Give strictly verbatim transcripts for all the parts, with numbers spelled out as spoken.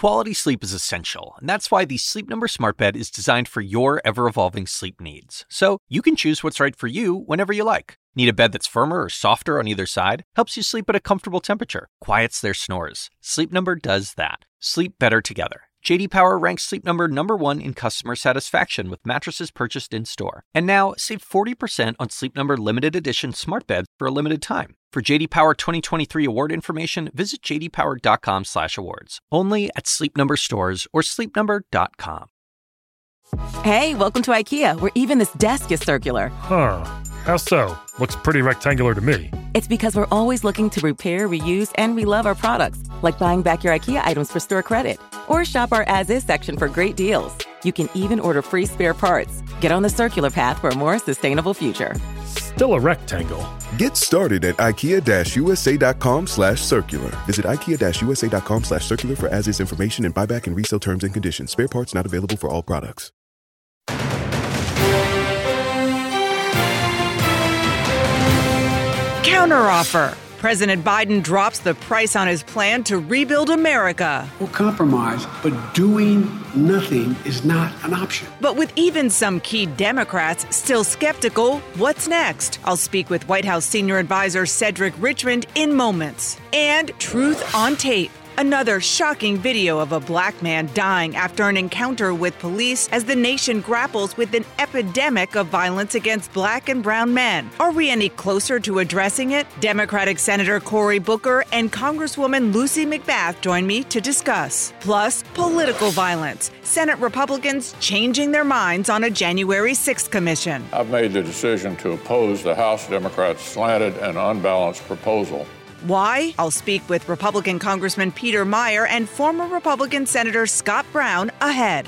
Quality sleep is essential, and that's why the Sleep Number Smart Bed is designed for your ever-evolving sleep needs. So you can choose what's right for you whenever you like. Need a bed that's firmer or softer on either side? Helps you sleep at a comfortable temperature. Quiets their snores. Sleep Number does that. Sleep better together. J D Power ranks Sleep Number number one in customer satisfaction with mattresses purchased in-store. And now, save forty percent on Sleep Number limited edition smart beds for a limited time. For J D Power twenty twenty-three award information, visit j d power dot com slash awards. Only at Sleep Number stores or sleep number dot com. Hey, welcome to IKEA, where even this desk is circular. Huh. How so? Looks pretty rectangular to me. It's because we're always looking to repair, reuse, and relove our products, like buying back your IKEA items for store credit. Or shop our as-is section for great deals. You can even order free spare parts. Get on the circular path for a more sustainable future. Still a rectangle. Get started at ikea-usa.com slash circular. Visit ikea-usa.com slash circular for as-is information and buyback and resale terms and conditions. Spare parts not available for all products. Counteroffer. President Biden drops the price on his plan to rebuild America. We'll compromise, but doing nothing is not an option. But with even some key Democrats still skeptical, what's next? I'll speak with White House senior advisor Cedric Richmond in moments. And truth on tape. Another shocking video of a black man dying after an encounter with police as the nation grapples with an epidemic of violence against black and brown men. Are we any closer to addressing it? Democratic Senator Cory Booker and Congresswoman Lucy McBath join me to discuss. Plus, political violence. Senate Republicans changing their minds on a January sixth commission. I've made the decision to oppose the House Democrats' slanted and unbalanced proposal. Why? I'll speak with Republican Congressman Peter Meijer and former Republican Senator Scott Brown ahead.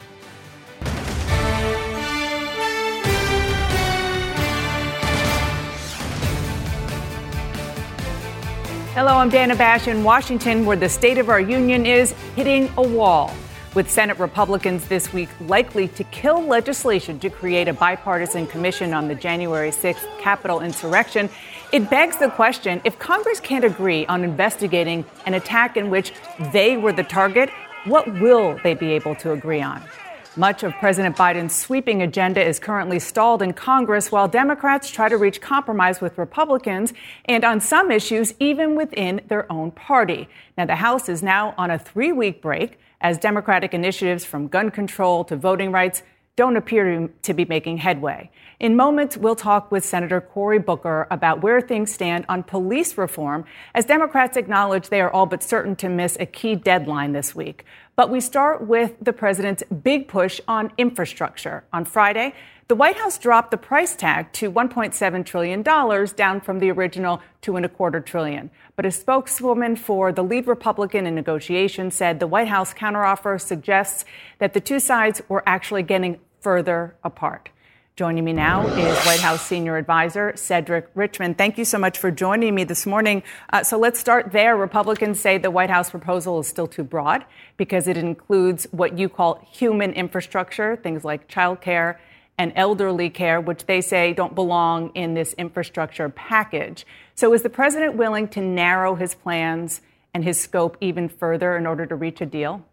Hello, I'm Dana Bash in Washington, where the state of our union is hitting a wall, with Senate Republicans this week likely to kill legislation to create a bipartisan commission on the January sixth Capitol insurrection. It begs the question, if Congress can't agree on investigating an attack in which they were the target, what will they be able to agree on? Much of President Biden's sweeping agenda is currently stalled in Congress while Democrats try to reach compromise with Republicans and on some issues even within their own party. Now, the House is now on a three-week break as Democratic initiatives from gun control to voting rights don't appear to be making headway. In moments, we'll talk with Senator Cory Booker about where things stand on police reform, as Democrats acknowledge they are all but certain to miss a key deadline this week. But we start with the president's big push on infrastructure. On Friday, the White House dropped the price tag to one point seven trillion dollars, down from the original two and a quarter trillion. But a spokeswoman for the lead Republican in negotiations said the White House counteroffer suggests that the two sides were actually getting further apart. Joining me now is White House senior advisor Cedric Richmond. Thank you so much for joining me this morning. Uh, so let's start there. Republicans say the White House proposal is still too broad because it includes what you call human infrastructure, things like childcare and elderly care, which they say don't belong in this infrastructure package. So is the president willing to narrow his plans and his scope even further in order to reach a deal?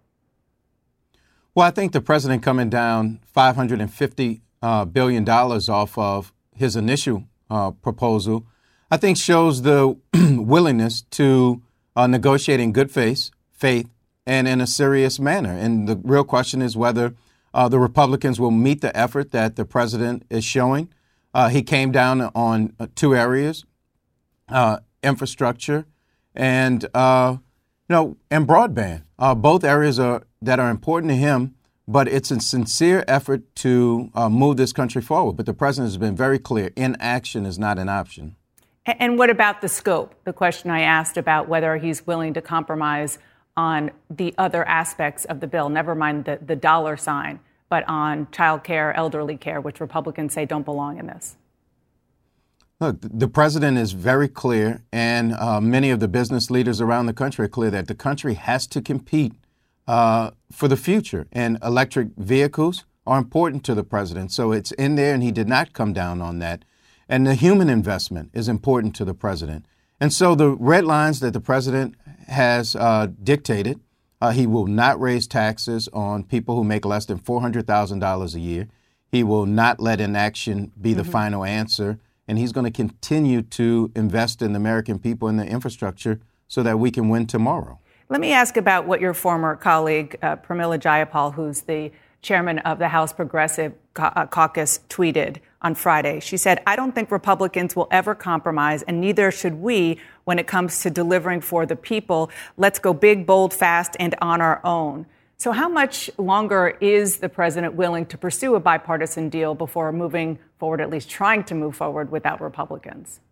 Well, I think the president coming down five hundred fifty uh, billion dollars off of his initial uh, proposal, I think shows the willingness to uh, negotiate in good faith, faith and in a serious manner. And the real question is whether uh, the Republicans will meet the effort that the president is showing. Uh, he came down on uh, two areas, uh, infrastructure and, uh, you know, and broadband. Uh, both areas are that are important to him, but it's a sincere effort to uh, move this country forward. But the president has been very clear. Inaction is not an option. And what about the scope? The question I asked about whether he's willing to compromise on the other aspects of the bill, never mind the, the dollar sign, but on child care, elderly care, which Republicans say don't belong in this. Look, the president is very clear, and uh, many of the business leaders around the country are clear that the country has to compete uh, for the future. And electric vehicles are important to the president. So it's in there, and he did not come down on that. And the human investment is important to the president. And so the red lines that the president has uh, dictated Uh, he will not raise taxes on people who make less than four hundred thousand dollars a year. He will not let inaction be the mm-hmm. final answer. And he's going to continue to invest in the American people and the infrastructure so that we can win tomorrow. Let me ask about what your former colleague, uh, Pramila Jayapal, who's the chairman of the House Progressive Caucus, tweeted on Friday. She said, "I don't think Republicans will ever compromise, and neither should we when it comes to delivering for the people. Let's go big, bold, fast, and on our own." So how much longer is the president willing to pursue a bipartisan deal before moving forward, at least trying to move forward without Republicans?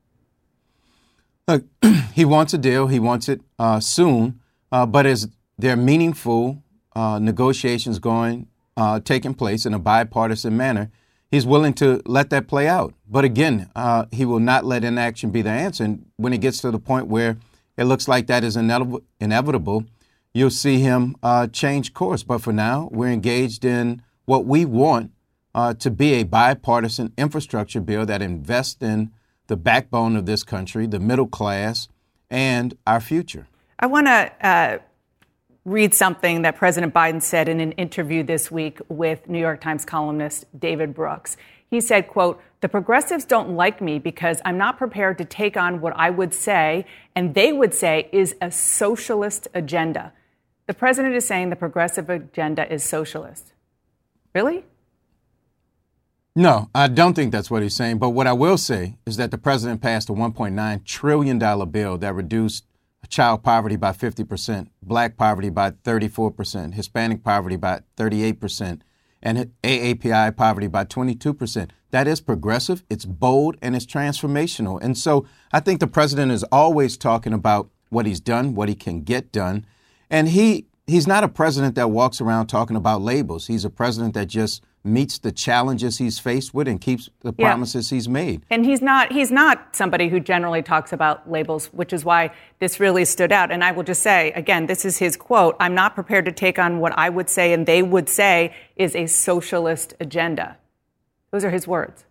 Look, he wants a deal. He wants it uh, soon. Uh, but is there meaningful uh, negotiations going, uh, taking place in a bipartisan manner? He's willing to let that play out. But again, uh, he will not let inaction be the answer. And when it gets to the point where it looks like that is inev- inevitable, you'll see him uh, change course. But for now, we're engaged in what we want uh, to be a bipartisan infrastructure bill that invests in the backbone of this country, the middle class, and our future. I want to uh, read something that President Biden said in an interview this week with New York Times columnist David Brooks. He said, quote, "The progressives don't like me because I'm not prepared to take on what I would say, and they would say is a socialist agenda." The president is saying the progressive agenda is socialist. Really? No, I don't think that's what he's saying. But what I will say is that the president passed a one point nine trillion dollars bill that reduced child poverty by fifty percent, black poverty by thirty-four percent, Hispanic poverty by thirty-eight percent, and A A P I poverty by twenty-two percent. That is progressive, it's bold, and it's transformational. And so I think the president is always talking about what he's done, what he can get done. And he he's not a president that walks around talking about labels. He's a president that just meets the challenges he's faced with and keeps the yeah. promises he's made. And he's not he's not somebody who generally talks about labels, which is why this really stood out. And I will just say, again, this is his quote, "I'm not prepared to take on what I would say and they would say is a socialist agenda." Those are his words.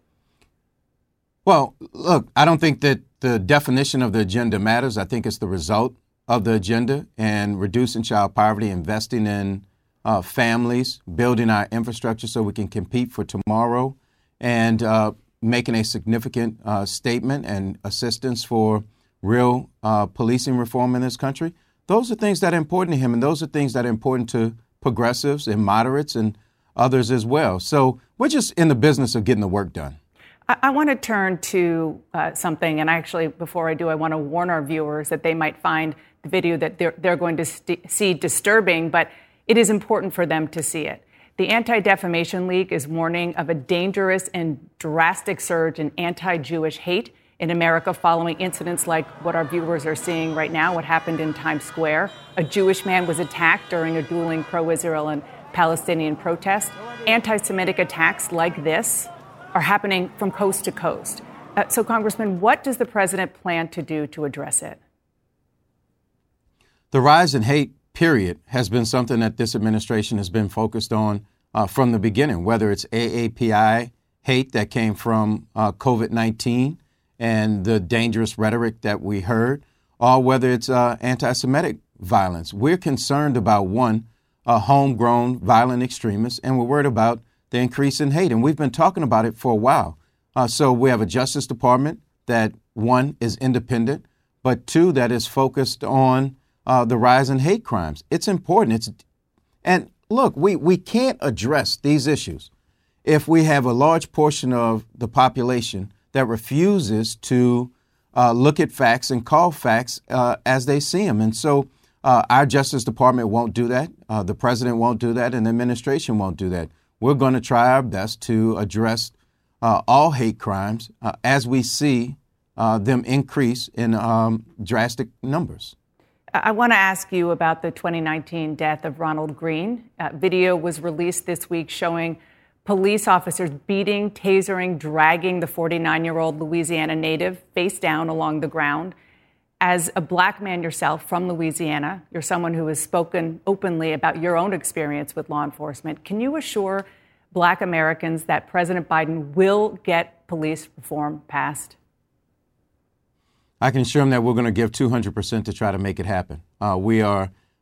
Well, look, I don't think that the definition of the agenda matters. I think it's the result of the agenda, and reducing child poverty, investing in uh, families, building our infrastructure so we can compete for tomorrow, and uh, making a significant uh, statement and assistance for real uh, policing reform in this country. Those are things that are important to him, and those are things that are important to progressives and moderates and others as well. So we're just in the business of getting the work done. I, I want to turn to uh, something, and actually, before I do, I want to warn our viewers that they might find the video that they're, they're going to st- see disturbing, but it is important for them to see it. The Anti-Defamation League is warning of a dangerous and drastic surge in anti-Jewish hate in America following incidents like what our viewers are seeing right now, what happened in Times Square. A Jewish man was attacked during a dueling pro-Israel and Palestinian protest. Anti-Semitic attacks like this are happening from coast to coast. Uh, so, Congressman, what does the president plan to do to address it? The rise in hate, period, has been something that this administration has been focused on uh, from the beginning, whether it's A A P I hate that came from uh, COVID nineteen and the dangerous rhetoric that we heard, or whether it's uh, anti-Semitic violence. We're concerned about, one, uh, homegrown violent extremists, and we're worried about the increase in hate. And we've been talking about it for a while. Uh, so we have a Justice Department that, one, is independent, but two, that is focused on Uh, the rise in hate crimes. It's important. It's and look, we, we can't address these issues if we have a large portion of the population that refuses to uh, look at facts and call facts uh, as they see them. And so uh, our Justice Department won't do that. Uh, the president won't do that, and the administration won't do that. We're going to try our best to address uh, all hate crimes uh, as we see uh, them increase in um, drastic numbers. I want to ask you about the twenty nineteen death of Ronald Greene. Uh, video was released this week showing police officers beating, tasering, dragging the forty-nine-year-old Louisiana native face down along the ground. As a black man yourself from Louisiana, you're someone who has spoken openly about your own experience with law enforcement. Can you assure black Americans that President Biden will get police reform passed? I can assure them that we're going to give two hundred percent to try to make it happen. Uh, we are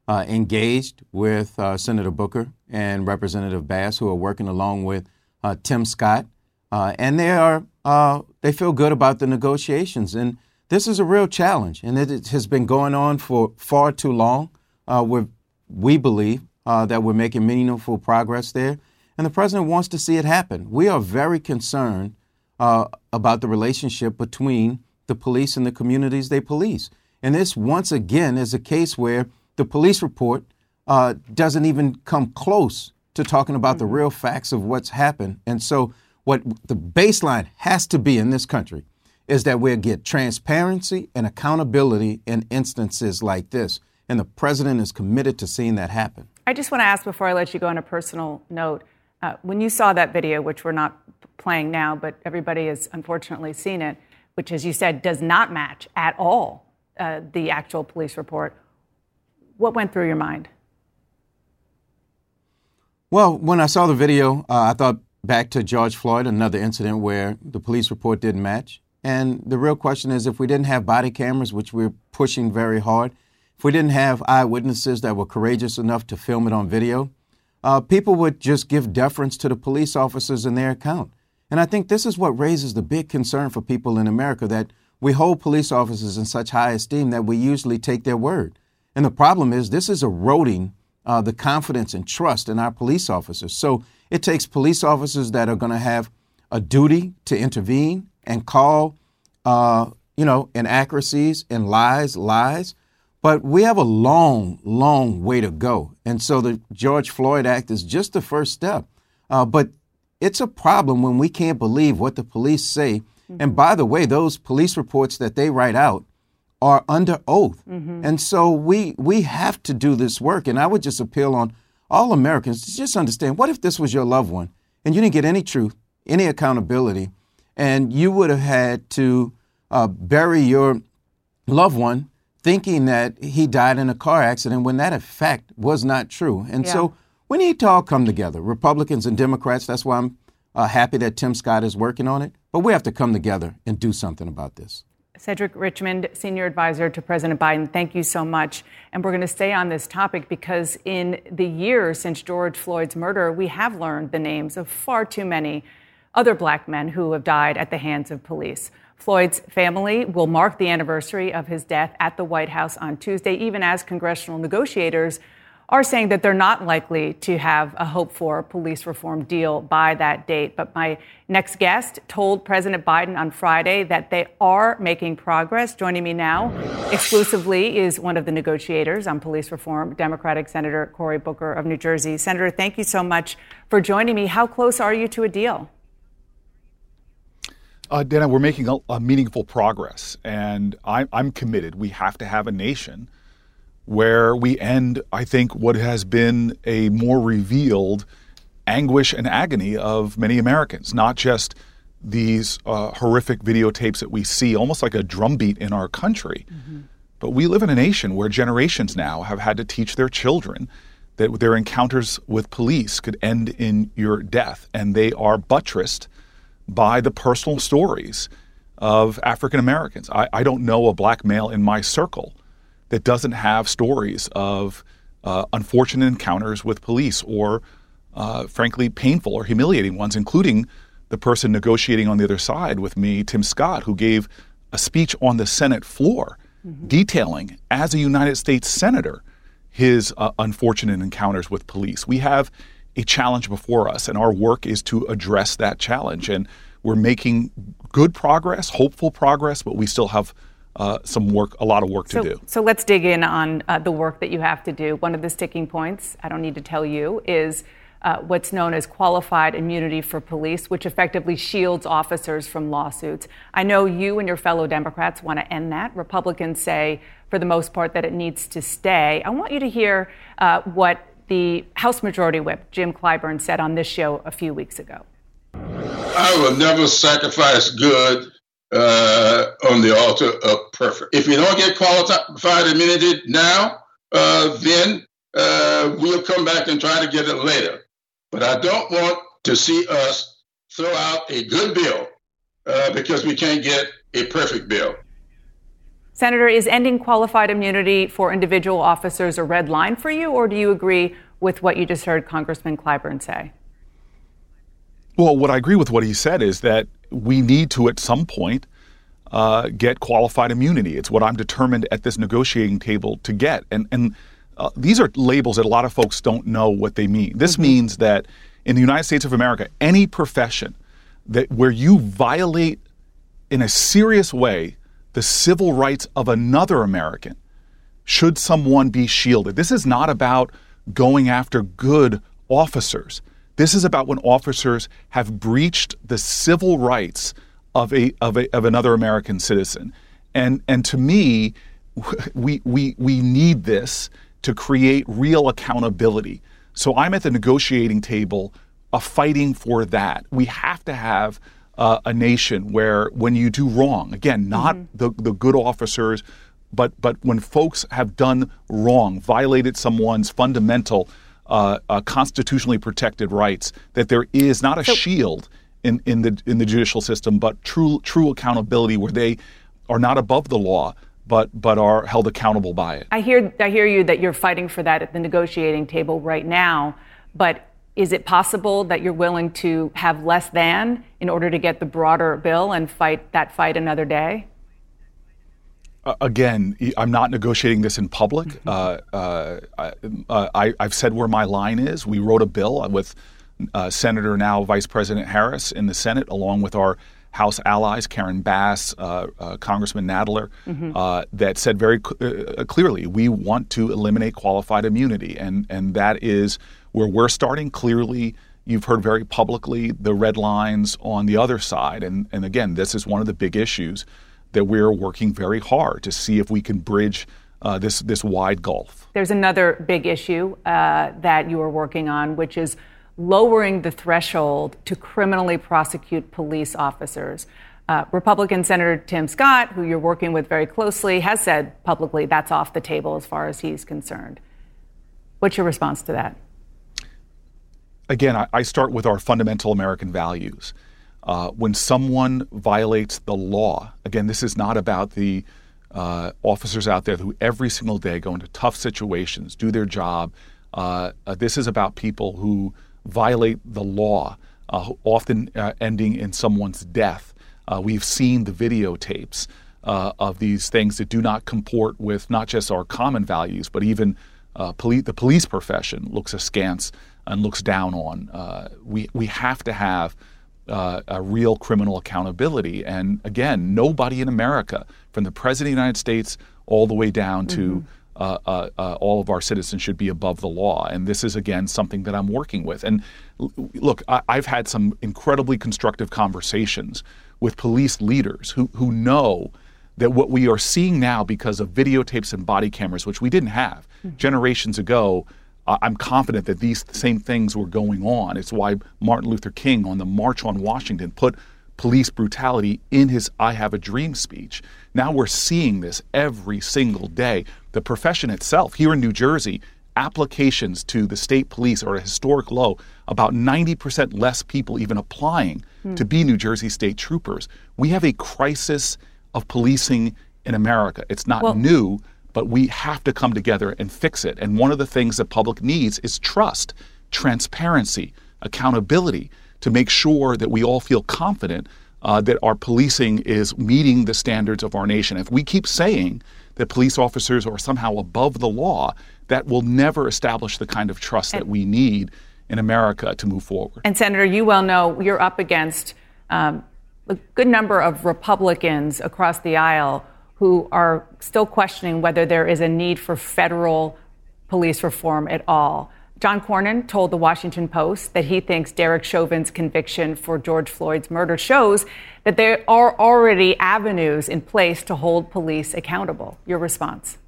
uh, engaged with uh, Senator Booker and Representative Bass, who are working along with uh, Tim Scott, uh, and they are uh, they feel good about the negotiations. And this is a real challenge, and it has been going on for far too long. Uh, we're, we believe uh, that we're making meaningful progress there, and the president wants to see it happen. We are very concerned uh, about the relationship between the police and the communities they police. And this, once again, is a case where the police report uh, doesn't even come close to talking about mm-hmm. the real facts of what's happened. And so what the baseline has to be in this country is that we'll get transparency and accountability in instances like this. And the president is committed to seeing that happen. I just want to ask before I let you go on a personal note, uh, when you saw that video, which we're not playing now, but everybody has unfortunately seen it, which, as you said, does not match at all uh, the actual police report, what went through your mind? Well, when I saw the video, uh, I thought back to George Floyd, another incident where the police report didn't match. And the real question is, if we didn't have body cameras, which we're pushing very hard, if we didn't have eyewitnesses that were courageous enough to film it on video, uh, people would just give deference to the police officers in their account. And I think this is what raises the big concern for people in America, that we hold police officers in such high esteem that we usually take their word. And the problem is this is eroding uh, the confidence and trust in our police officers. So it takes police officers that are going to have a duty to intervene and call, uh, you know, inaccuracies and lies, lies. But we have a long, long way to go. And so the George Floyd Act is just the first step. Uh, but it's a problem when we can't believe what the police say. Mm-hmm. And by the way, those police reports that they write out are under oath. Mm-hmm. And so we we have to do this work. And I would just appeal on all Americans to just understand, what if this was your loved one and you didn't get any truth, any accountability, and you would have had to uh, bury your loved one thinking that he died in a car accident when that in fact was not true. And yeah. so we need to all come together, Republicans and Democrats. That's why I'm uh, happy that Tim Scott is working on it. But we have to come together and do something about this. Cedric Richmond, Senior Advisor to President Biden, thank you so much. And we're going to stay on this topic because in the years since George Floyd's murder, we have learned the names of far too many other black men who have died at the hands of police. Floyd's family will mark the anniversary of his death at the White House on Tuesday, even as congressional negotiators are saying that they're not likely to have a hope-for police reform deal by that date. But my next guest told President Biden on Friday that they are making progress. Joining me now exclusively is one of the negotiators on police reform, Democratic Senator Cory Booker of New Jersey. Senator, thank you so much for joining me. How close are you to a deal? Uh, Dana, we're making a, a meaningful progress, and I, I'm committed. We have to have a nation where we end, I think, what has been a more revealed anguish and agony of many Americans, not just these uh, horrific videotapes that we see, almost like a drumbeat in our country. Mm-hmm. But we live in a nation where generations now have had to teach their children that their encounters with police could end in your death, and they are buttressed by the personal stories of African Americans. I, I don't know a black male in my circle that doesn't have stories of uh, unfortunate encounters with police or, uh, frankly, painful or humiliating ones, including the person negotiating on the other side with me, Tim Scott, who gave a speech on the Senate floor mm-hmm. detailing, as a United States Senator, his uh, unfortunate encounters with police. We have a challenge before us, and our work is to address that challenge. And we're making good progress, hopeful progress, but we still have uh, some work, a lot of work so, to do. So let's dig in on uh, the work that you have to do. One of the sticking points, I don't need to tell you, is uh, what's known as qualified immunity for police, which effectively shields officers from lawsuits. I know you and your fellow Democrats want to end that. Republicans say, for the most part, that it needs to stay. I want you to hear uh, what the House Majority Whip, Jim Clyburn, said on this show a few weeks ago. I will never sacrifice good uh, on the altar of perfect. If we don't get qualified immunity now, uh, then uh, we'll come back and try to get it later. But I don't want to see us throw out a good bill uh, because we can't get a perfect bill. Senator, is ending qualified immunity for individual officers a red line for you, or do you agree with what you just heard Congressman Clyburn say? Well, what I agree with what he said is that we need to, at some point, uh, get qualified immunity. It's what I'm determined at this negotiating table to get. And, and uh, these are labels that a lot of folks don't know what they mean. This mm-hmm. means that in the United States of America, any profession that where you violate in a serious way the civil rights of another American, should someone be shielded. This is not about going after good officers. This is about when officers have breached the civil rights of a of a of another American citizen. And and to me, we we we need this to create real accountability. So I'm at the negotiating table uh, fighting for that. We have to have uh, a nation where when you do wrong, again, not mm-hmm. the, the good officers, but but when folks have done wrong, violated someone's fundamental uh, uh, constitutionally protected rights, that there is not a so, shield in, in the in the judicial system, but true true accountability where they are not above the law, but but are held accountable by it. I hear I hear you that you're fighting for that at the negotiating table right now, but is it possible that you're willing to have less than in order to get the broader bill and fight that fight another day? Uh, again, I'm not negotiating this in public. Mm-hmm. Uh, uh, uh, I, I've said where my line is. We wrote a bill with uh, Senator, now Vice President Harris in the Senate, along with our House allies, Karen Bass, uh, uh, Congressman Nadler, mm-hmm. uh, that said very uh, clearly, we want to eliminate qualified immunity. And, and that is where we're starting. Clearly, you've heard very publicly the red lines on the other side. And, and again, this is one of the big issues that we're working very hard to see if we can bridge uh, this, this wide gulf. There's another big issue uh, that you are working on, which is lowering the threshold to criminally prosecute police officers. Uh, Republican Senator Tim Scott, who you're working with very closely, has said publicly that's off the table as far as he's concerned. What's your response to that? Again, I, I start with our fundamental American values. Uh, when someone violates the law, again, this is not about the uh, officers out there who every single day go into tough situations, do their job. Uh, uh, this is about people who violate the law, uh, often uh, ending in someone's death. Uh, we've seen the videotapes uh, of these things that do not comport with not just our common values, but even uh, poli- the police profession looks askance and looks down on. Uh, we, we have to have uh, a real criminal accountability. And again, nobody in America, from the President of the United States all the way down to mm-hmm. Uh, uh, uh, all of our citizens should be above the law. And this is, again, something that I'm working with. And l- look, I- I've had some incredibly constructive conversations with police leaders who, who know that what we are seeing now because of videotapes and body cameras, which we didn't have mm-hmm. generations ago, uh, I'm confident that these same things were going on. It's why Martin Luther King on the March on Washington put police brutality in his I Have a Dream speech. Now we're seeing this every single day. The profession itself, here in New Jersey, applications to the state police are at a historic low, about ninety percent less people even applying mm. to be New Jersey state troopers. We have a crisis of policing in America. It's not well, new, but we have to come together and fix it. And one of the things the public needs is trust, transparency, accountability, to make sure that we all feel confident uh, that our policing is meeting the standards of our nation. If we keep saying that police officers are somehow above the law, that will never establish the kind of trust and, that we need in America to move forward. And Senator, you well know you're up against um, a good number of Republicans across the aisle who are still questioning whether there is a need for federal police reform at all. John Cornyn told the Washington Post that he thinks Derek Chauvin's conviction for George Floyd's murder shows that there are already avenues in place to hold police accountable. Your response?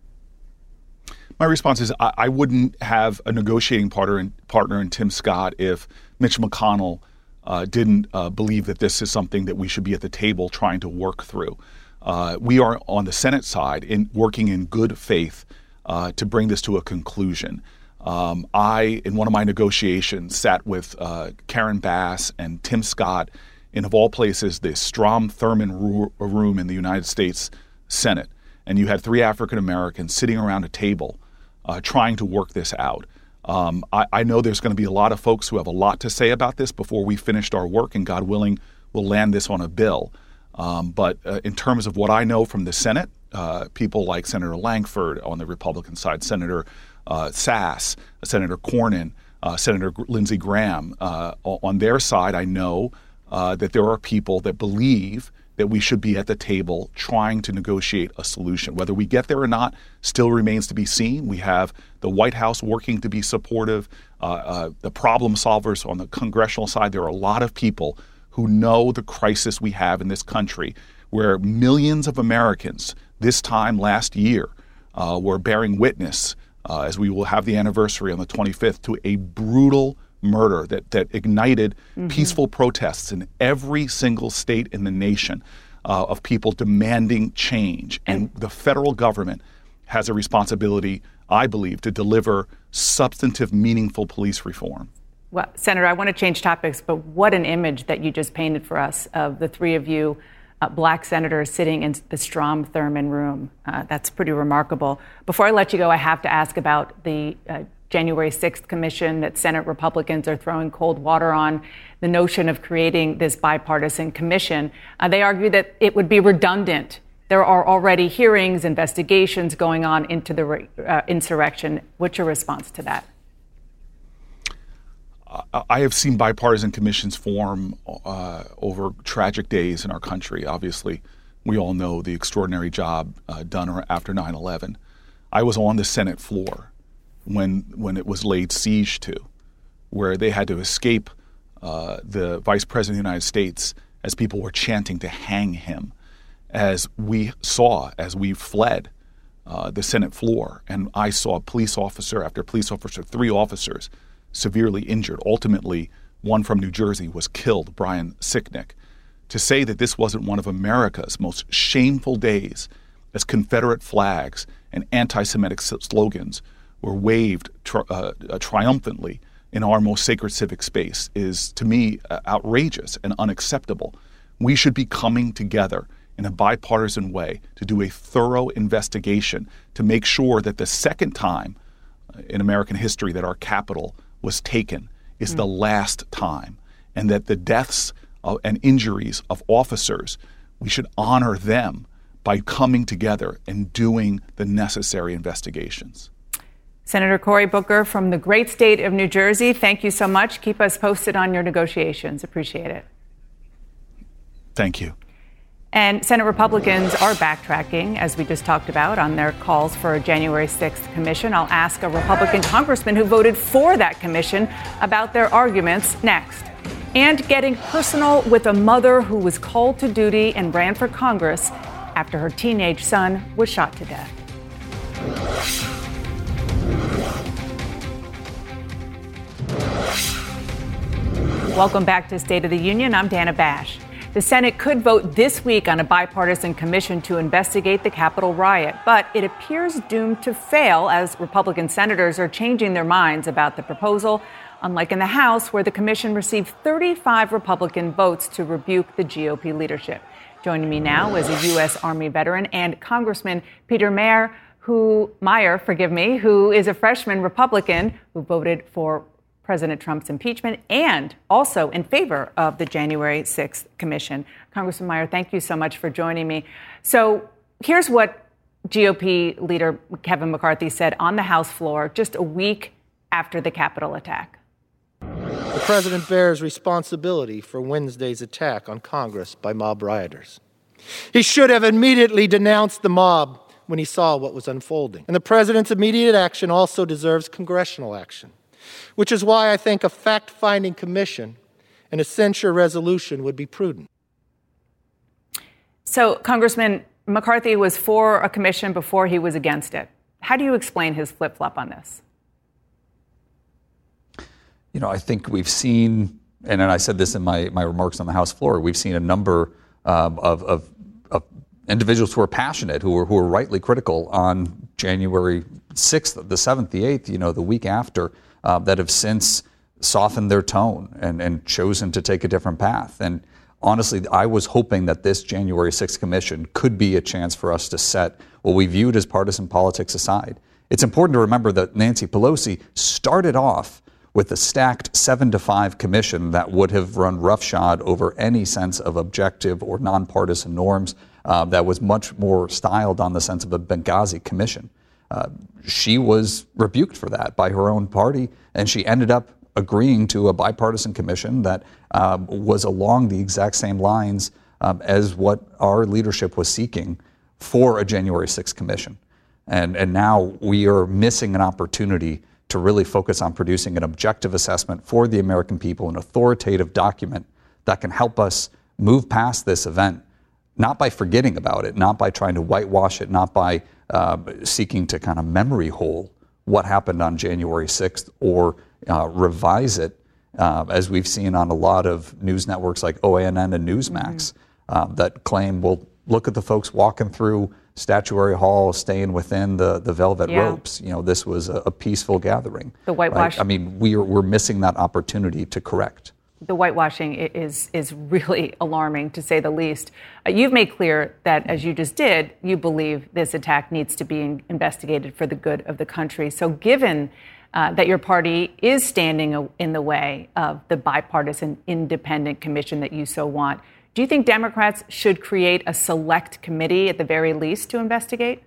My response is I, I wouldn't have a negotiating partner in, partner in Tim Scott if Mitch McConnell uh, didn't uh, believe that this is something that we should be at the table trying to work through. Uh, we are on the Senate side in working in good faith uh, to bring this to a conclusion. Um, I, in one of my negotiations, sat with uh, Karen Bass and Tim Scott in, of all places, the Strom Thurmond ru- room in the United States Senate. and you had three African Americans sitting around a table uh, trying to work this out. Um, I, I know there's going to be a lot of folks who have a lot to say about this before we finished our work, and God willing, we'll land this on a bill. Um, but uh, in terms of what I know from the Senate, uh, people like Senator Lankford on the Republican side, Senator uh, Sass, Senator Cornyn, uh, Senator G- Lindsey Graham, uh, on their side, I know uh, that there are people that believe that we should be at the table trying to negotiate a solution. Whether we get there or not still remains to be seen. We have the White House working to be supportive, uh, uh, the problem solvers on the congressional side. There are a lot of people who know the crisis we have in this country, where millions of Americans this time last year uh, were bearing witness, uh, as we will have the anniversary on the twenty-fifth, to a brutal murder that, that ignited mm-hmm. peaceful protests in every single state in the nation uh, of people demanding change. And the federal government has a responsibility, I believe, to deliver substantive, meaningful police reform. Well, Senator, I want to change topics, but what an image that you just painted for us of the three of you uh, black senators sitting in the Strom Thurmond room. Uh, that's pretty remarkable. Before I let you go, I have to ask about the uh, January sixth commission that Senate Republicans are throwing cold water on, the notion of creating this bipartisan commission. Uh, they argue that it would be redundant. There are already hearings, investigations going on into the uh, insurrection. What's your response to that? I have seen bipartisan commissions form uh, over tragic days in our country. Obviously, we all know the extraordinary job uh, done after nine eleven. I was on the Senate floor when when it was laid siege to, where they had to escape uh, the Vice President of the United States as people were chanting to hang him, as we saw, as we fled uh, the Senate floor. And I saw police officer after police officer, three officers severely injured. Ultimately, one from New Jersey was killed, Brian Sicknick. To say that this wasn't one of America's most shameful days as Confederate flags and anti-Semitic slogans were waved tri- uh, uh, triumphantly in our most sacred civic space is, to me, uh, outrageous and unacceptable. We should be coming together in a bipartisan way to do a thorough investigation to make sure that the second time in American history that our capital was taken is mm. the last time, and that the deaths uh, and injuries of officers, we should honor them by coming together and doing the necessary investigations. Senator Cory Booker from the great state of New Jersey, thank you so much. Keep us posted on your negotiations. Appreciate it. Thank you. And Senate Republicans are backtracking, as we just talked about, on their calls for a January sixth commission. I'll ask a Republican congressman who voted for that commission about their arguments next. And getting personal with a mother who was called to duty and ran for Congress after her teenage son was shot to death. Welcome back to State of the Union. I'm Dana Bash. The Senate could vote this week on a bipartisan commission to investigate the Capitol riot, but it appears doomed to fail as Republican senators are changing their minds about the proposal, unlike in the House, where the commission received thirty-five Republican votes to rebuke the G O P leadership. Joining me now is a U S Army veteran and Congressman Peter Mayer, who Meyer, forgive me, who is a freshman Republican who voted for President Trump's impeachment and also in favor of the January sixth commission. Congressman Meyer, thank you so much for joining me. So here's what G O P leader Kevin McCarthy said on the House floor just a week after the Capitol attack. The president bears responsibility for Wednesday's attack on Congress by mob rioters. He should have immediately denounced the mob when he saw what was unfolding. And the president's immediate action also deserves congressional action, which is why I think a fact-finding commission and a censure resolution would be prudent. So, Congressman, McCarthy was for a commission before he was against it. How do you explain his flip-flop on this? You know, I think we've seen, and I said this in my, my remarks on the House floor, we've seen a number um, of, of, of individuals who are passionate, who are, who are rightly critical on January sixth, the seventh, the eighth, you know, the week after, Uh, that have since softened their tone and, and chosen to take a different path. And honestly, I was hoping that this January sixth commission could be a chance for us to set what we viewed as partisan politics aside. It's important to remember that Nancy Pelosi started off with a stacked seven to five commission that would have run roughshod over any sense of objective or nonpartisan norms uh, that was much more styled on the sense of a Benghazi commission. Uh, she was rebuked for that by her own party, and she ended up agreeing to a bipartisan commission that um, was along the exact same lines um, as what our leadership was seeking for a January sixth commission. And, and now we are missing an opportunity to really focus on producing an objective assessment for the American people, an authoritative document that can help us move past this event, not by forgetting about it, not by trying to whitewash it, not by uh, seeking to kind of memory hole what happened on January sixth or uh, revise it, uh, as we've seen on a lot of news networks like O A N N and Newsmax mm-hmm. uh, that claim, well, look at the folks walking through Statuary Hall, staying within the, the velvet yeah. ropes. You know, this was a, a peaceful gathering. The whitewash. Right? I mean, we are, we're missing that opportunity to correct. The whitewashing is is really alarming, to say the least. Uh, you've made clear that, as you just did, you believe this attack needs to be investigated for the good of the country. So given uh, that your party is standing in the way of the bipartisan independent commission that you so want, do you think Democrats should create a select committee at the very least to investigate?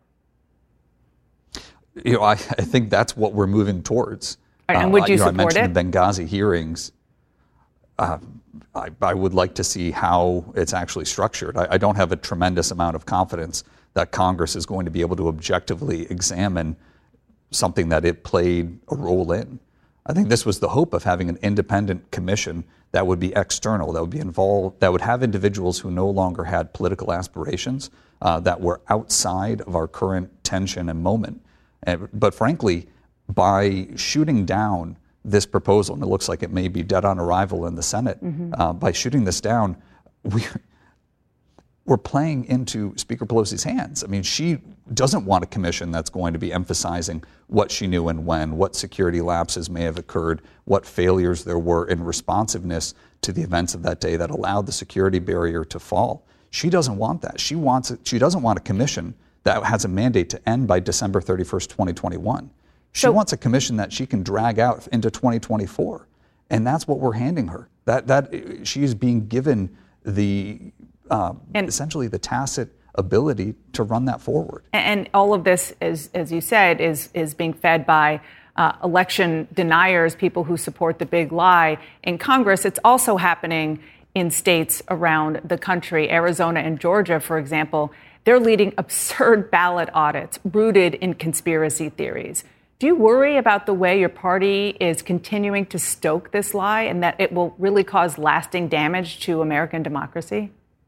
You know, I, I think that's what we're moving towards. Right, and would you, uh, you know, support I mentioned it? the Benghazi hearings. Uh, I, I would like to see how it's actually structured. I, I don't have a tremendous amount of confidence that Congress is going to be able to objectively examine something that it played a role in. I think this was the hope of having an independent commission that would be external, that would be involved, that would have individuals who no longer had political aspirations, uh, that were outside of our current tension and moment. And, but frankly, by shooting down this proposal, and it looks like it may be dead on arrival in the Senate, mm-hmm. uh, by shooting this down, we, we're playing into Speaker Pelosi's hands. I mean, she doesn't want a commission that's going to be emphasizing what she knew and when, what security lapses may have occurred, what failures there were in responsiveness to the events of that day that allowed the security barrier to fall. She doesn't want that. She wants. She doesn't want a commission that has a mandate to end by December thirty-first, twenty twenty-one. She so, wants a commission that she can drag out into twenty twenty-four, and that's what we're handing her. That that she is being given the uh, and, essentially the tacit ability to run that forward. And all of this, as as you said, is is being fed by uh, election deniers, people who support the big lie in Congress. It's also happening in states around the country. Arizona and Georgia, for example, they're leading absurd ballot audits rooted in conspiracy theories. Do you worry about the way your party is continuing to stoke this lie and that it will really cause lasting damage to American democracy?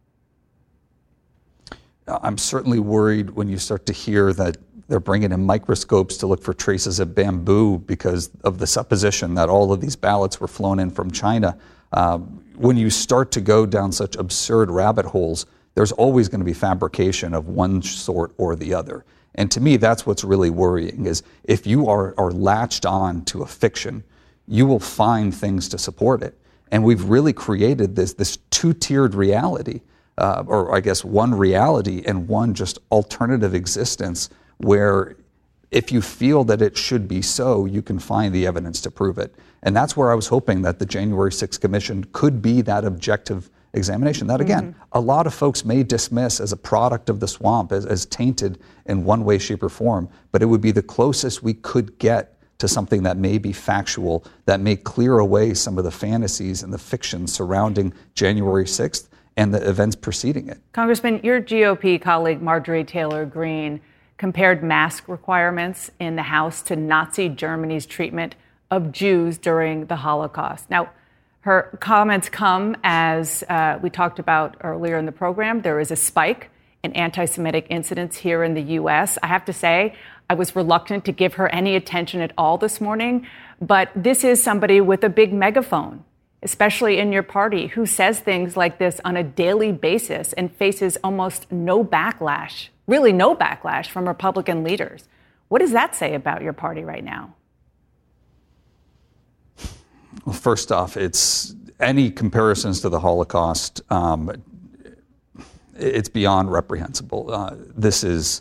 I'm certainly worried when you start to hear that they're bringing in microscopes to look for traces of bamboo because of the supposition that all of these ballots were flown in from China. Um, when you start to go down such absurd rabbit holes, there's always going to be fabrication of one sort or the other. And to me, that's what's really worrying, is if you are, are latched on to a fiction, you will find things to support it. And we've really created this, this two-tiered reality, uh, or I guess one reality and one just alternative existence, where if you feel that it should be so, you can find the evidence to prove it. And that's where I was hoping that the January sixth Commission could be that objective examination. That, again, mm-hmm. a lot of folks may dismiss as a product of the swamp, as, as tainted in one way, shape, or form, but it would be the closest we could get to something that may be factual, that may clear away some of the fantasies and the fiction surrounding January sixth and the events preceding it. Congressman, your G O P colleague Marjorie Taylor Greene compared mask requirements in the House to Nazi Germany's treatment of Jews during the Holocaust. Now, her comments come as uh, we talked about earlier in the program. There is a spike in anti-Semitic incidents here in the U S. I have to say, I was reluctant to give her any attention at all this morning, but this is somebody with a big megaphone, especially in your party, who says things like this on a daily basis and faces almost no backlash, really no backlash from Republican leaders. What does that say about your party right now? Well, first off, it's any comparisons to the Holocaust, um, it's beyond reprehensible. Uh, this is,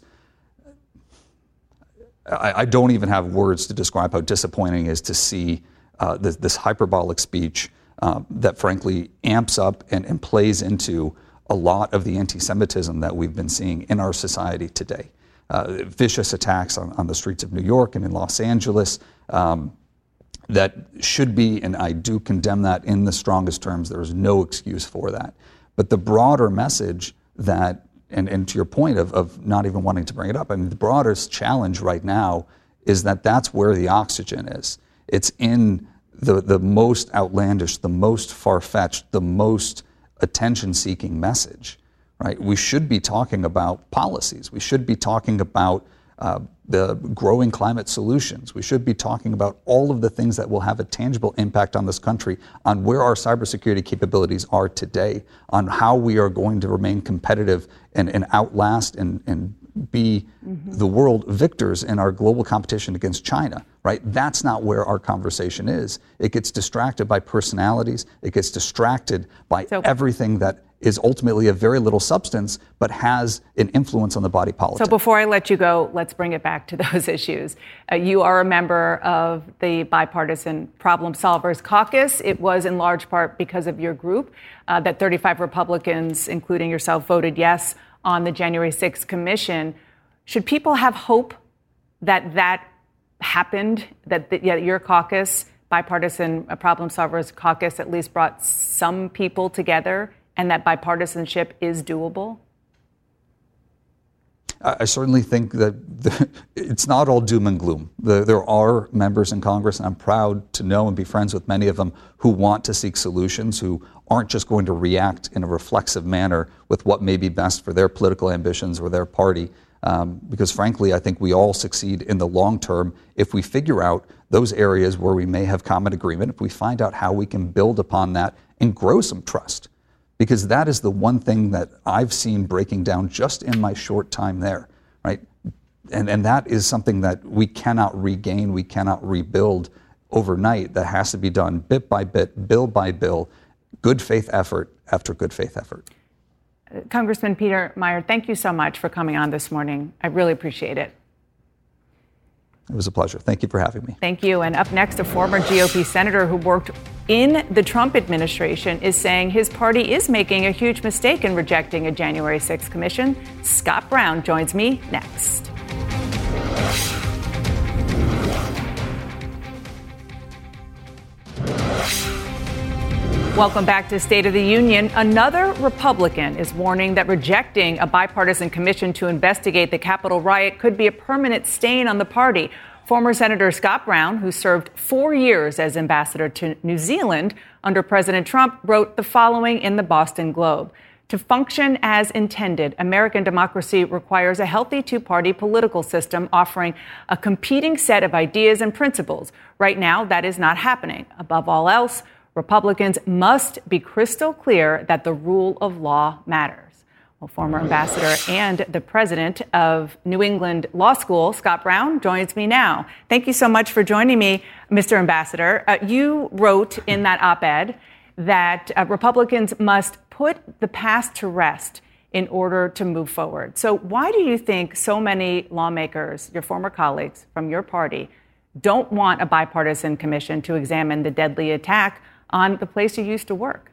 I, I don't even have words to describe how disappointing it is to see uh, this, this hyperbolic speech uh, that frankly amps up and, and plays into a lot of the anti-Semitism that we've been seeing in our society today. Uh, vicious attacks on, on the streets of New York and in Los Angeles um, that should be, and I do condemn that in the strongest terms. There is no excuse for that. But the broader message that, and, and to your point of, of not even wanting to bring it up, I mean, the broadest challenge right now is that that's where the oxygen is. It's in the, the most outlandish, the most far-fetched, the most attention-seeking message, right? We should be talking about policies. We should be talking about uh, the growing climate solutions. We should be talking about all of the things that will have a tangible impact on this country, on where our cybersecurity capabilities are today, on how we are going to remain competitive and, and outlast and, and be mm-hmm. the world victors in our global competition against China, right? That's not where our conversation is. It gets distracted by personalities. It gets distracted by so, everything that is ultimately of very little substance, but has an influence on the body politic. So before I let you go, let's bring it back to those issues. Uh, you are a member of the Bipartisan Problem Solvers Caucus. It was in large part because of your group uh, that thirty-five Republicans, including yourself, voted yes on the January sixth commission. Should people have hope that that happened, that the, yeah, your caucus, Bipartisan Problem Solvers Caucus, at least brought some people together, and that bipartisanship is doable? I certainly think that the, it's not all doom and gloom. The, there are members in Congress, and I'm proud to know and be friends with many of them, who want to seek solutions, who aren't just going to react in a reflexive manner with what may be best for their political ambitions or their party. Um, because frankly, I think we all succeed in the long term if we figure out those areas where we may have common agreement, if we find out how we can build upon that and grow some trust. Because that is the one thing that I've seen breaking down just in my short time there, right? And, and that is something that we cannot regain, we cannot rebuild overnight. That has to be done bit by bit, bill by bill, good faith effort after good faith effort. Congressman Peter Meijer, thank you so much for coming on this morning. I really appreciate it. It was a pleasure. Thank you for having me. Thank you. And up next, a former G O P senator who worked in the Trump administration is saying his party is making a huge mistake in rejecting a January sixth commission. Scott Brown joins me next. Welcome back to State of the Union. Another Republican is warning that rejecting a bipartisan commission to investigate the Capitol riot could be a permanent stain on the party. Former Senator Scott Brown, who served four years as ambassador to New Zealand under President Trump, wrote the following in the Boston Globe. To function as intended, American democracy requires a healthy two-party political system offering a competing set of ideas and principles. Right now, that is not happening. Above all else, Republicans must be crystal clear that the rule of law matters. Well, former ambassador and the president of New England Law School, Scott Brown, joins me now. Thank you so much for joining me, Mister Ambassador. Uh, you wrote in that op-ed that uh, Republicans must put the past to rest in order to move forward. So why do you think so many lawmakers, your former colleagues from your party, don't want a bipartisan commission to examine the deadly attack on the place you used to work?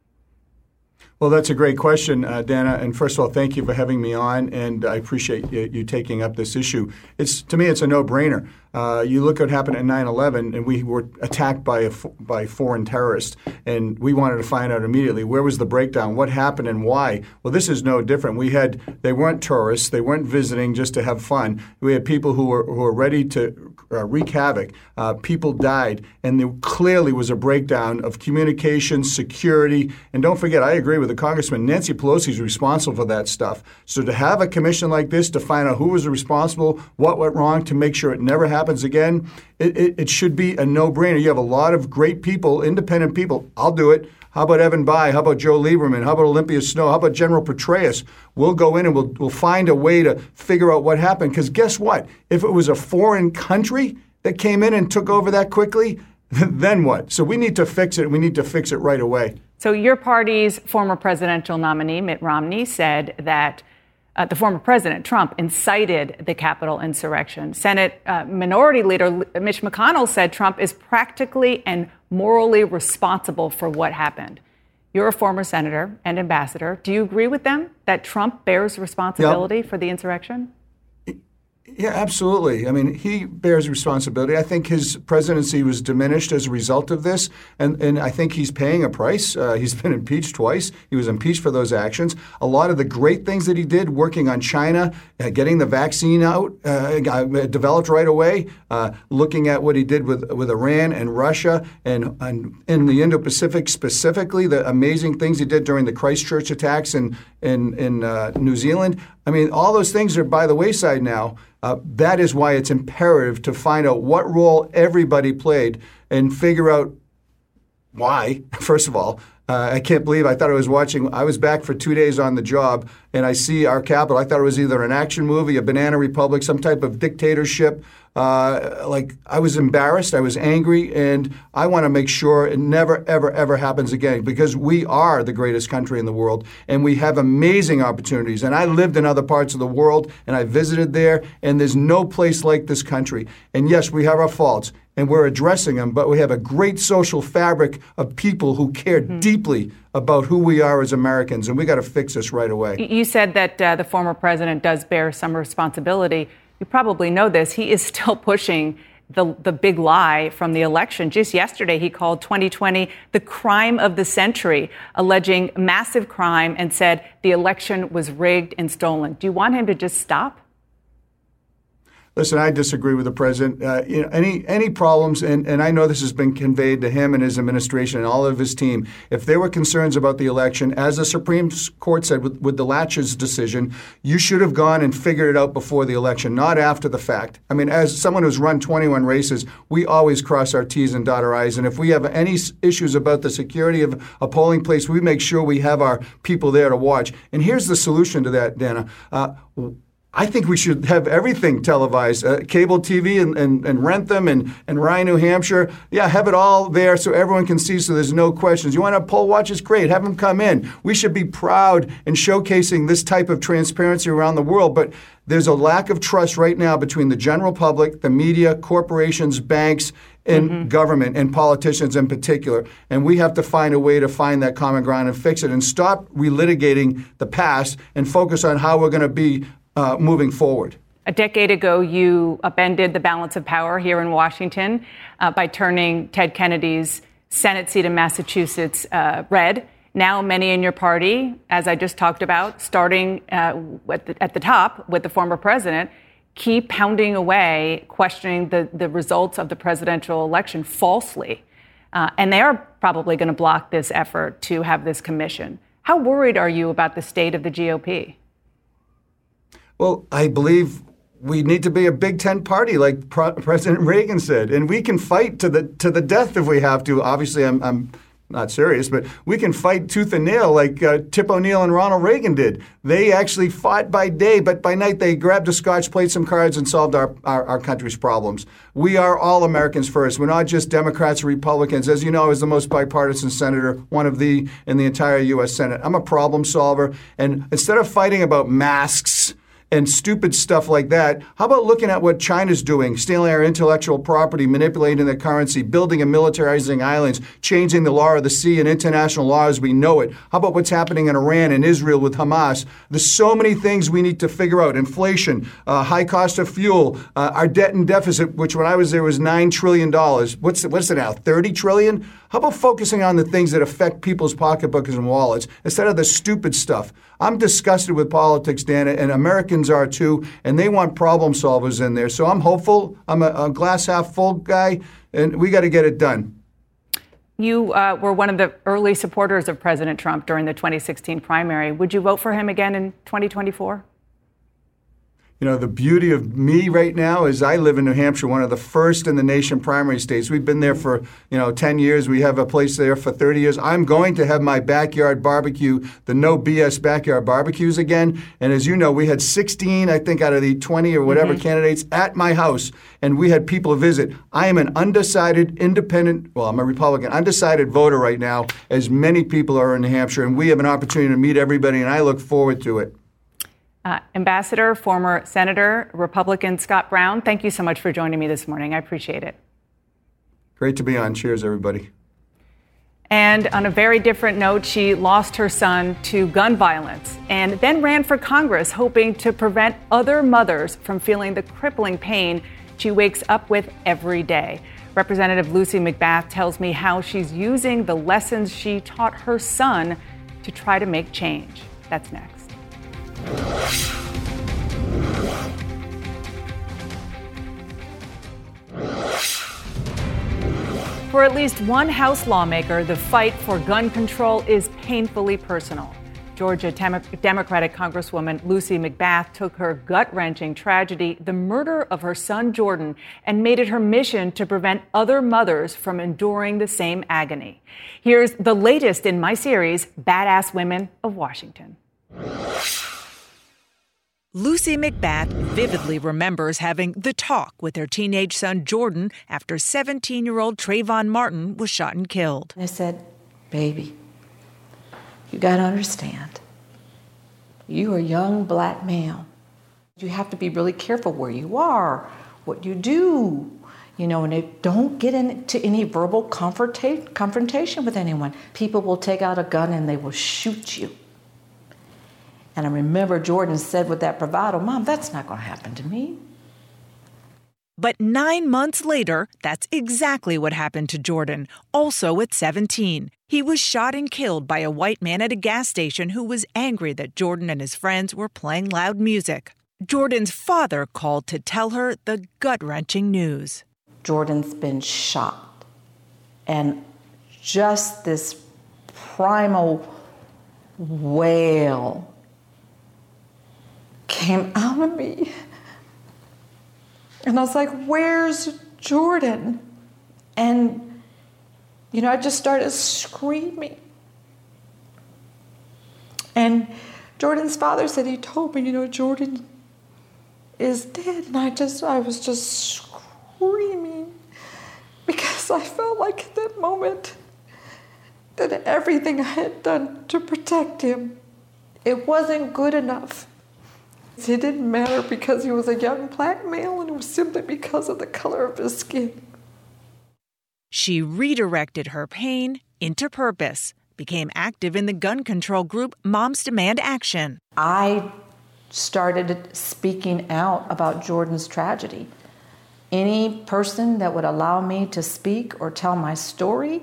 Well, that's a great question, uh, Dana. And first of all, thank you for having me on, and I appreciate you, you taking up this issue. It's to me, it's a no-brainer. Uh, you look at what happened at nine eleven, and we were attacked by a, by foreign terrorists, and we wanted to find out immediately where was the breakdown, what happened, and why. Well, this is no different. We had they weren't tourists, they weren't visiting just to have fun. We had people who were who were ready to uh, wreak havoc. Uh, people died, and there clearly was a breakdown of communication, security, and don't forget, I agree with the Congressman. Nancy Pelosi is responsible for that stuff. So to have a commission like this to find out who was responsible, what went wrong, to make sure it never happened happens again, it, it, it should be a no-brainer. You have a lot of great people, independent people. I'll do it. How about Evan Bayh? How about Joe Lieberman? How about Olympia Snowe? How about General Petraeus? We'll go in and we'll, we'll find a way to figure out what happened. Because guess what? If it was a foreign country that came in and took over that quickly, then what? So we need to fix it. We need to fix it right away. So your party's former presidential nominee, Mitt Romney, said that uh, the former president, Trump, incited the Capitol insurrection. Senate uh, Minority Leader Mitch McConnell said Trump is practically and morally responsible for what happened. You're a former senator and ambassador. Do you agree with them that Trump bears responsibility yep. for the insurrection? Yeah, absolutely. I mean, he bears responsibility. I think his presidency was diminished as a result of this, and, and I think he's paying a price. Uh, he's been impeached twice. He was impeached for those actions. A lot of the great things that he did, working on China, uh, getting the vaccine out, uh, developed right away, uh, looking at what he did with with Iran and Russia, and, and in the Indo-Pacific specifically, the amazing things he did during the Christchurch attacks in, in, in uh, New Zealand. I mean, all those things are by the wayside now. Uh, that is why it's imperative to find out what role everybody played and figure out why, first of all. Uh, I can't believe I thought I was watching. I was back for two days on the job, and I see our Capitol. I thought it was either an action movie, a banana republic, some type of dictatorship. Uh, like, I was embarrassed. I was angry, and I want to make sure it never, ever, ever happens again, because we are the greatest country in the world, and we have amazing opportunities. And I lived in other parts of the world, and I visited there, and there's no place like this country. And yes, we have our faults, and we're addressing them, but we have a great social fabric of people who care mm-hmm. deeply about who we are as Americans, and we got to fix this right away. You said that uh, the former president does bear some responsibility. You probably know this. He is still pushing the the big lie from the election. Just yesterday, he called twenty twenty the crime of the century, alleging massive crime, and said the election was rigged and stolen. Do you want him to just stop? Listen, I disagree with the president. Uh, you know, any any problems, and, and I know this has been conveyed to him and his administration and all of his team. If there were concerns about the election, as the Supreme Court said with, with the Latches decision, you should have gone and figured it out before the election, not after the fact. I mean, as someone who's run twenty-one races, we always cross our T's and dot our I's. And if we have any issues about the security of a polling place, we make sure we have our people there to watch. And here's the solution to that, Dana. Uh, I think we should have everything televised, uh, cable T V and, and, and Rentham and, and Ryan, New Hampshire. Yeah, have it all there so everyone can see, so there's no questions. You want to poll watchers? Great. Have them come in. We should be proud in showcasing this type of transparency around the world. But there's a lack of trust right now between the general public, the media, corporations, banks, and mm-hmm. government, and politicians in particular. And we have to find a way to find that common ground and fix it and stop relitigating the past and focus on how we're going to be Uh, moving forward. A decade ago, you upended the balance of power here in Washington uh, by turning Ted Kennedy's Senate seat in Massachusetts uh, red. Now, many in your party, as I just talked about, starting uh, at, the, at the top with the former president, keep pounding away, questioning the, the results of the presidential election falsely. Uh, and they are probably going to block this effort to have this commission. How worried are you about the state of the G O P? Well, I believe we need to be a Big Ten party, like Pro- President Reagan said, and we can fight to the to the death if we have to. Obviously, I'm, I'm not serious, but we can fight tooth and nail like uh, Tip O'Neill and Ronald Reagan did. They actually fought by day, but by night they grabbed a scotch, played some cards, and solved our, our, our country's problems. We are all Americans first. We're not just Democrats or Republicans. As you know, I was the most bipartisan senator, one of the in the entire U S Senate. I'm a problem solver, and instead of fighting about masks and stupid stuff like that, how about looking at what China's doing, stealing our intellectual property, manipulating the currency, building and militarizing islands, changing the law of the sea and international law as we know it? How about what's happening in Iran and Israel with Hamas? There's so many things we need to figure out. Inflation, uh, high cost of fuel, uh, our debt and deficit, which when I was there was nine trillion dollars. What's it, what's it now, thirty trillion dollars? How about focusing on the things that affect people's pocketbooks and wallets instead of the stupid stuff? I'm disgusted with politics, Dana, and Americans are too, and they want problem solvers in there. So I'm hopeful. I'm a, a glass half full guy, and we got to get it done. You uh, were one of the early supporters of President Trump during the twenty sixteen primary. Would you vote for him again in twenty twenty-four? You know, the beauty of me right now is I live in New Hampshire, one of the first in the nation primary states. We've been there for, you know, ten years. We have a place there for thirty years. I'm going to have my backyard barbecue, the no B S backyard barbecues again. And as you know, we had sixteen, I think, out of the twenty or whatever mm-hmm. candidates at my house, and we had people visit. I am an undecided independent, well, I'm a Republican, undecided voter right now, as many people are in New Hampshire, and we have an opportunity to meet everybody, and I look forward to it. Uh, Ambassador, former Senator, Republican Scott Brown, thank you so much for joining me this morning. I appreciate it. Great to be on. Cheers, everybody. And on a very different note, she lost her son to gun violence and then ran for Congress, hoping to prevent other mothers from feeling the crippling pain she wakes up with every day. Representative Lucy McBath tells me how she's using the lessons she taught her son to try to make change. That's next. For at least one House lawmaker, the fight for gun control is painfully personal. Georgia Dem- Democratic Congresswoman Lucy McBath took her gut-wrenching tragedy, the murder of her son Jordan, and made it her mission to prevent other mothers from enduring the same agony. Here's the latest in my series, Badass Women of Washington. Lucy McBath vividly remembers having the talk with her teenage son Jordan after seventeen-year-old Trayvon Martin was shot and killed. I said, baby, you got to understand, you're a young black male. You have to be really careful where you are, what you do, you know, and it, don't get into any verbal confronta- confrontation with anyone. People will take out a gun and they will shoot you. And I remember Jordan said with that bravado, Mom, that's not going to happen to me. But nine months later, that's exactly what happened to Jordan, also at seventeen. He was shot and killed by a white man at a gas station who was angry that Jordan and his friends were playing loud music. Jordan's father called to tell her the gut-wrenching news. Jordan's been shot. And just this primal wail came out of me. And I was like, where's Jordan? And, you know, I just started screaming. And Jordan's father said, he told me, you know, Jordan is dead. And I just, I was just screaming because I felt like at that moment that everything I had done to protect him, it wasn't good enough. It didn't matter because he was a young black male, and it was simply because of the color of his skin. She redirected her pain into purpose, became active in the gun control group Moms Demand Action. I started speaking out about Jordan's tragedy. Any person that would allow me to speak or tell my story,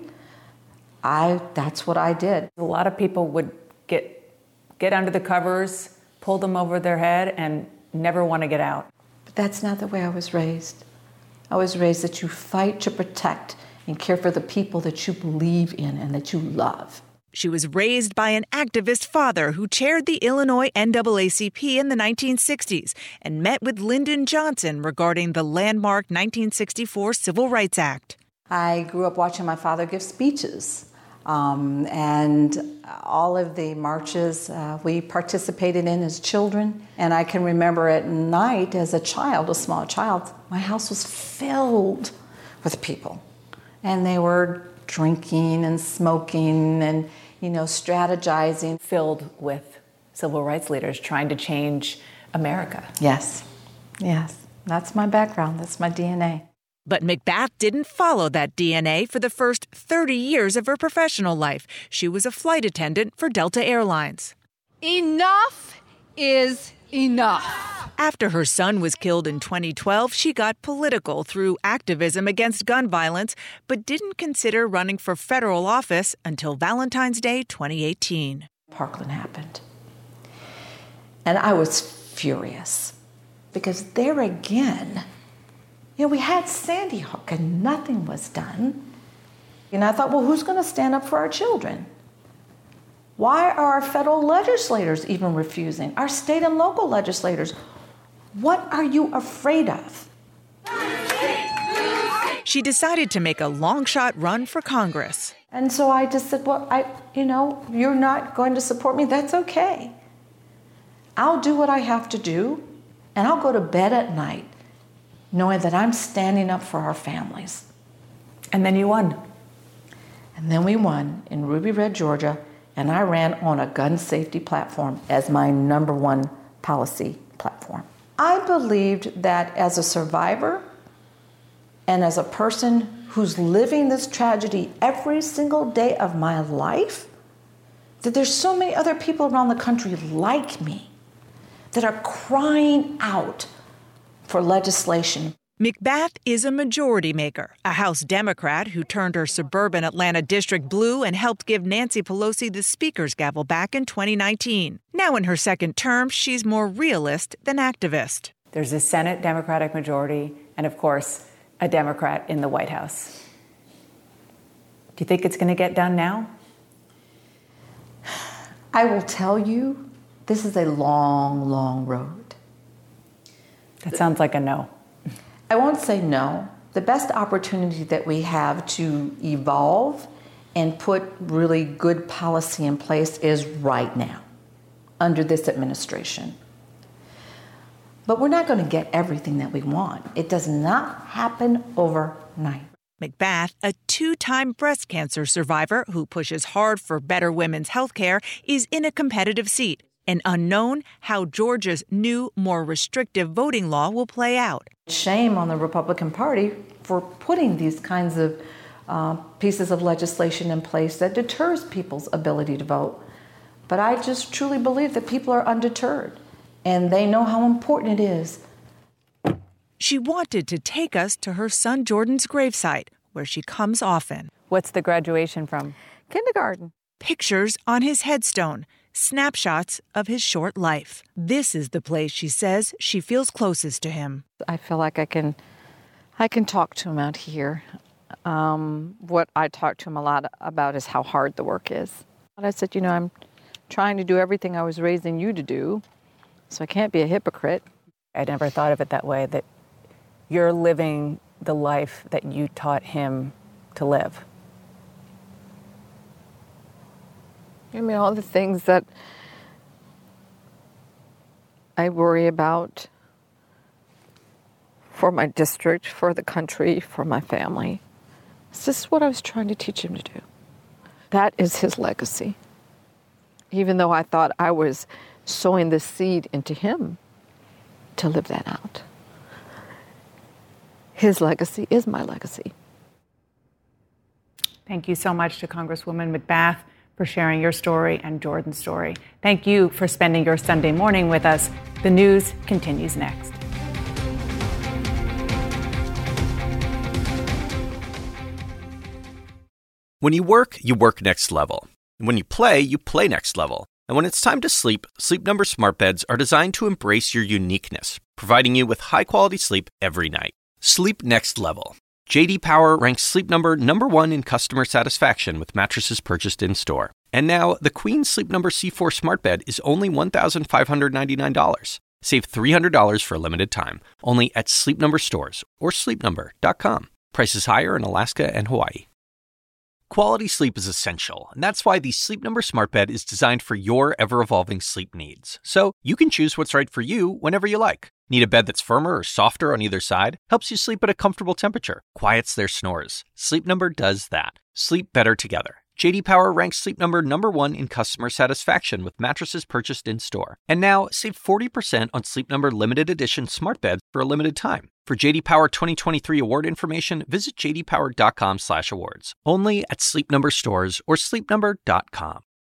I that's what I did. A lot of people would get get under the covers, pull them over their head, and never want to get out. But that's not the way I was raised. I was raised that you fight to protect and care for the people that you believe in and that you love. She was raised by an activist father who chaired the Illinois N double A C P in the nineteen sixties and met with Lyndon Johnson regarding the landmark nineteen sixty-four Civil Rights Act. I grew up watching my father give speeches. Um, and all of the marches uh, we participated in as children. And I can remember at night as a child, a small child, my house was filled with people. And they were drinking and smoking and, you know, strategizing. Filled with civil rights leaders trying to change America. Yes, yes. That's my background. That's my D N A. But McBath didn't follow that D N A for the first thirty years of her professional life. She was a flight attendant for Delta Airlines. Enough is enough. After her son was killed in twenty twelve, she got political through activism against gun violence, but didn't consider running for federal office until Valentine's Day twenty eighteen. Parkland happened. And I was furious because there again, you know, we had Sandy Hook and nothing was done. And I thought, well, who's going to stand up for our children? Why are our federal legislators even refusing? Our state and local legislators. What are you afraid of? She decided to make a long shot run for Congress. And so I just said, well, I, you know, you're not going to support me. That's okay. I'll do what I have to do, and I'll go to bed at night knowing that I'm standing up for our families. And then you won. And then we won in Ruby Red, Georgia, and I ran on a gun safety platform as my number one policy platform. I believed that as a survivor and as a person who's living this tragedy every single day of my life, that there's so many other people around the country like me that are crying out for legislation. McBath is a majority maker, a House Democrat who turned her suburban Atlanta district blue and helped give Nancy Pelosi the Speaker's gavel back in twenty nineteen. Now in her second term, she's more realist than activist. There's a Senate Democratic majority and, of course, a Democrat in the White House. Do you think it's going to get done now? I will tell you, this is a long, long road. That sounds like a no. I won't say no. The best opportunity that we have to evolve and put really good policy in place is right now, under this administration. But we're not going to get everything that we want. It does not happen overnight. McBath, a two-time breast cancer survivor who pushes hard for better women's health care, is in a competitive seat. An unknown how Georgia's new, more restrictive voting law will play out. Shame on the Republican Party for putting these kinds of uh, pieces of legislation in place that deters people's ability to vote. But I just truly believe that people are undeterred, and they know how important it is. She wanted to take us to her son Jordan's gravesite, where she comes often. What's the graduation from? Kindergarten. Pictures on his headstone. Snapshots of his short life. This is the place she says she feels closest to him. I feel like I can I can talk to him out here. Um, what I talk to him a lot about is how hard the work is. And I said, you know, I'm trying to do everything I was raising you to do, so I can't be a hypocrite. I never thought of it that way, that you're living the life that you taught him to live. I mean, all the things that I worry about for my district, for the country, for my family. This is what I was trying to teach him to do. That is his legacy. Even though I thought I was sowing the seed into him to live that out. His legacy is my legacy. Thank you so much to Congresswoman McBath for sharing your story and Jordan's story. Thank you for spending your Sunday morning with us. The news continues next. When you work, you work next level. And when you play, you play next level. And when it's time to sleep, Sleep Number smart beds are designed to embrace your uniqueness, providing you with high-quality sleep every night. Sleep next level. J D Power ranks Sleep Number number one in customer satisfaction with mattresses purchased in-store. And now, the Queen Sleep Number C four smart bed is only one thousand five hundred ninety-nine dollars. Save three hundred dollars for a limited time, only at Sleep Number stores or sleep number dot com. Prices higher in Alaska and Hawaii. Quality sleep is essential, and that's why the Sleep Number smart bed is designed for your ever-evolving sleep needs. So you can choose what's right for you whenever you like. Need a bed that's firmer or softer on either side? Helps you sleep at a comfortable temperature. Quiets their snores. Sleep Number does that. Sleep better together. J D Power ranks Sleep Number number one in customer satisfaction with mattresses purchased in-store. And now, save forty percent on Sleep Number limited edition smart beds for a limited time. For J D Power twenty twenty-three award information, visit j d power dot com slash awards. Only at Sleep Number stores or sleep number dot com.